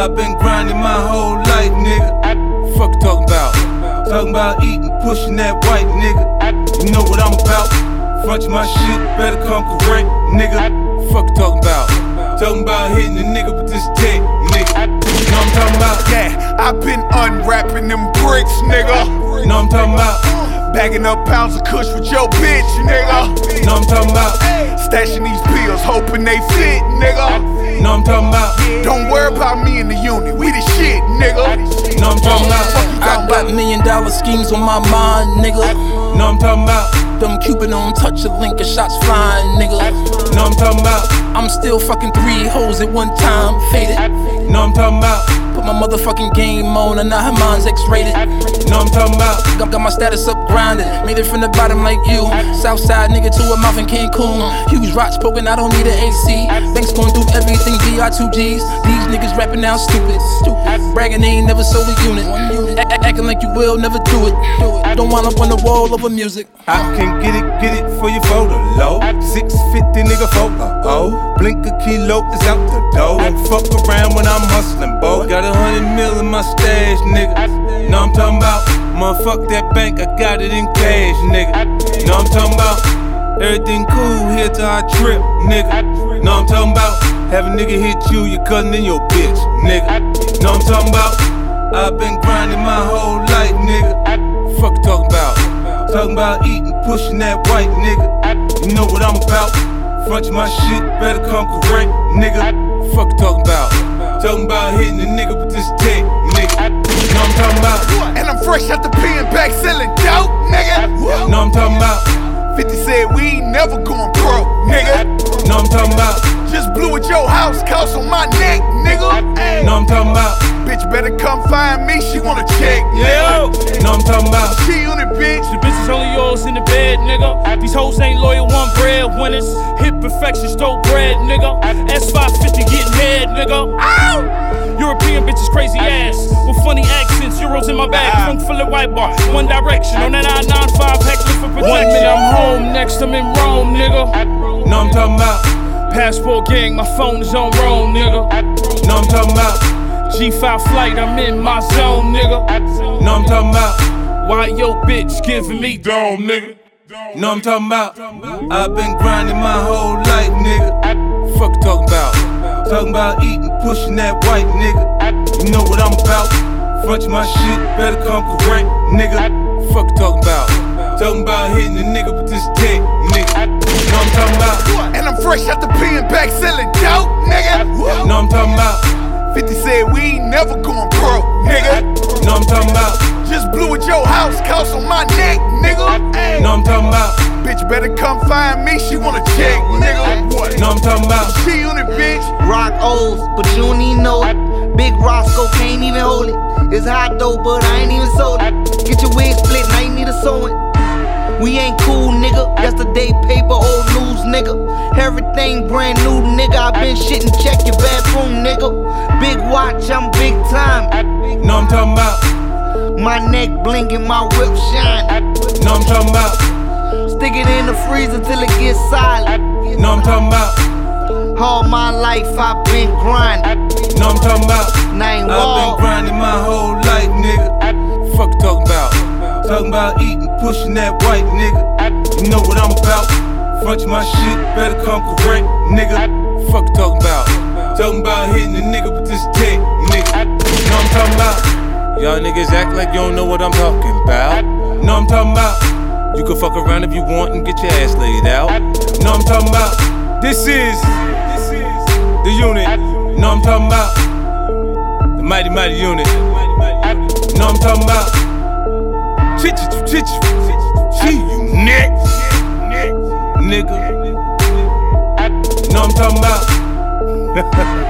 I've been grinding my whole life, nigga. Fuck you talking about? Talking about eating, pushing that white, nigga. You know what I'm about. Front my shit, better come correct, nigga. Fuck you talking about? Talking about hitting a nigga with this tech, nigga. You know what I'm talking about? Yeah, I've been unwrapping them bricks, nigga. You know what I'm talking about? Bagging up pounds of kush with your bitch, nigga. You know what I'm talking about? Stashing these pills, hoping they fit, nigga. You know what I'm talking about? Don't worry about me in the unit, we the shit, nigga. You know what I'm talking about? I got $1 million schemes on my mind, nigga. You know what I'm talking about? Them Cupid on touch a link and shots flying, nigga. You know what I'm talking about? I'm still fucking 3 hoes at one time, faded. You know what I'm talking about? Put my motherfucking game on and now her mind's X-rated. You know what I'm talking about? Got my status up grinding, made it from the bottom like you. Southside nigga to a mouth in Cancun. Huge rocks poking, I don't need an AC. Banks going through everything, BR2Gs. These niggas rapping now stupid. Bragging they ain't never sold a unit. Acting like you will never do it. Don't wind up on the wall over music. I can get it for your photo, low. 650 nigga photo, oh. Blink a kilo is out the door. Don't fuck around when I'm hustling, boy. Got 100 mil in my stash, nigga. Know what I'm talking about? Motherfuck that bank, I got it in cash, nigga. Know what I'm talking about? Everything cool here till I trip, nigga. Know what I'm talking about? Have a nigga hit you, your cousin and your bitch, nigga. Know what I'm talking about? I've been grinding my whole life, nigga. Fuck you talking about? Talking about eating, pushing that white, nigga. You know what I'm about. Front my shit, better come correct, nigga. Fuck you talking about? Talking about hitting a nigga with this tech, nigga. You know what I'm talking about? And I'm fresh out the pen back selling dope, nigga. You know what I'm talking about? 50 said we ain't never going broke, nigga. You know what I'm talking about? Just blew at your house, cost on my neck, nigga. You know what I'm talking about? Bitch better come find me, she wanna check, Yeah. nigga. You know what I'm talking about? She on it, bitch. The bitch is only yours in the bed, nigga. These hoes ain't loyal, one bread winners. Hit perfection, stole bread, nigga. S550 getting head, nigga. Ow! European bitches crazy ass with funny accents, euros in my bag, trunk full of white bar. One direction on that 995 heckling for protection. 1 minute I'm home, next I'm in Rome, nigga. You know what I'm talking about? Passport gang, my phone is on Rome, nigga. You know what I'm talking about? G5 flight, I'm in my zone, nigga. You know what I'm talking about? Why your bitch giving me dome, nigga? You know what I'm talking about? I've been grinding my whole life, nigga. Fuck you talking about? Talking about eating, pushing that white, nigga. You know what I'm about. Front my shit, better come correct, nigga. Fuck you talking about? Talking about hitting a nigga with this tech, nigga. You know what I'm talking about? And I'm fresh out the pen back selling dope, nigga. You know what I'm talking about? 50 said we ain't never going broke, nigga. You know what I'm talking about? Just blew at your house, cost on my neck, nigga. You know what I'm talking about? Bitch better come find me, she wanna check, nigga. You know what I'm talking about? She on it, bitch. Rock O's, but you don't even know it. Big Roscoe can't even hold it. It's hot though, but I ain't even sold it. Get your wig split, now you need a sewing. We ain't cool, nigga. Yesterday paper, old news, nigga. Everything brand new, nigga. I been shitting, check your bathroom, nigga. Big watch, I'm big time. You know what I'm talking about? My neck blinking, my whip shine. You know what I'm talking about? Stick it in the freezer till it gets solid. You know what I'm talking about? All my life I've been grinding. You know what I'm talking about? Nine I've been wall. grinding my whole life, nigga. Fuck you talking about? Talking about eating, pushing that white, nigga. You know what I'm about. Front my shit, better come correct, nigga. Fuck you talking about? Talking about hitting a nigga with this tech, nigga. You know what I'm talking about? Y'all niggas act like you don't know what I'm talking about. You know what I'm talking about? You can fuck around if you want and get your ass laid out. You know what I'm talking about? This is the unit. You know what I'm talking about? The mighty, mighty unit. You know what I'm talking about? She you next, nigga. You know what I'm talking about?